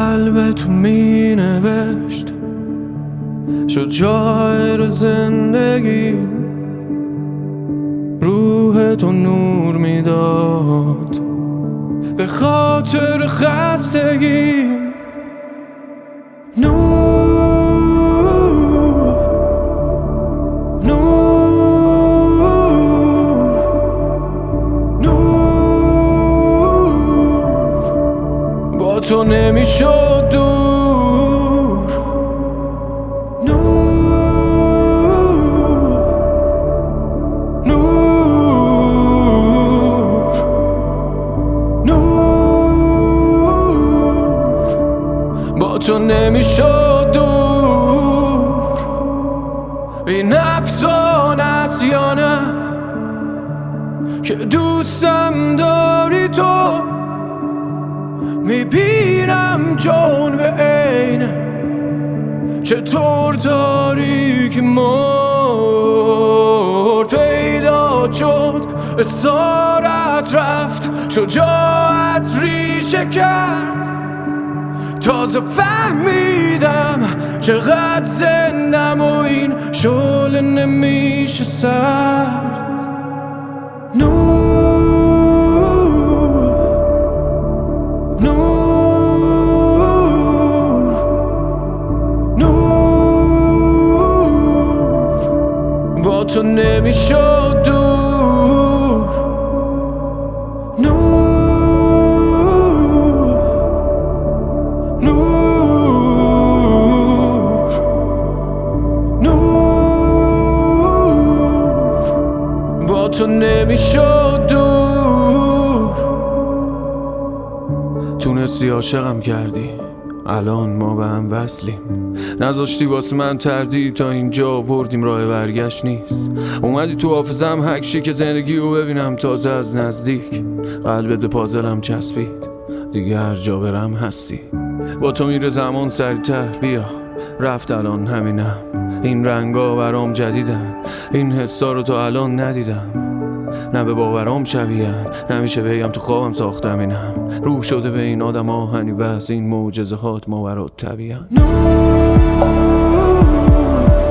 قلب تو می نوشت شد شاعر زندگی، روح تو نور میداد به خاطر خستگیم. نور نور نور با تو نمیشد دور. نور نور نور با تو نمیشد دور. این افسانه است یا نه که دوستم داری تو؟ میبینم جون به عینه چطور داری که مرد پیدا شد، اسارت رفت، شجاعت ریشه کرد. تازه فهمیدم چقدر زندم و این شعله نمیشه سرد. نور نور نور با تو نمیشد دور. نور نور نور با تو نمیشد دور. تونستی عاشقم کردی، الان ما به هم وصلیم. نذاشتی واسه من تردید، تا اینجا بردیم راه برگشت نیست. اومدی تو حافظم حکشی که زندگی رو ببینم تازه از نزدیک. قلبت به پازلم چسبید، دیگه هر جا برم هستی. با تو میره زمان سریعتر، بیا رفت الان همینم. این رنگا برام جدیدن، این حسا رو تا الان ندیدم. نه به باورام شبیهن، نمیشه بگم تو خوابم ساختم اینم. روح شده به این آدم آهنی بس، این معجزهات ماورات طبیعن.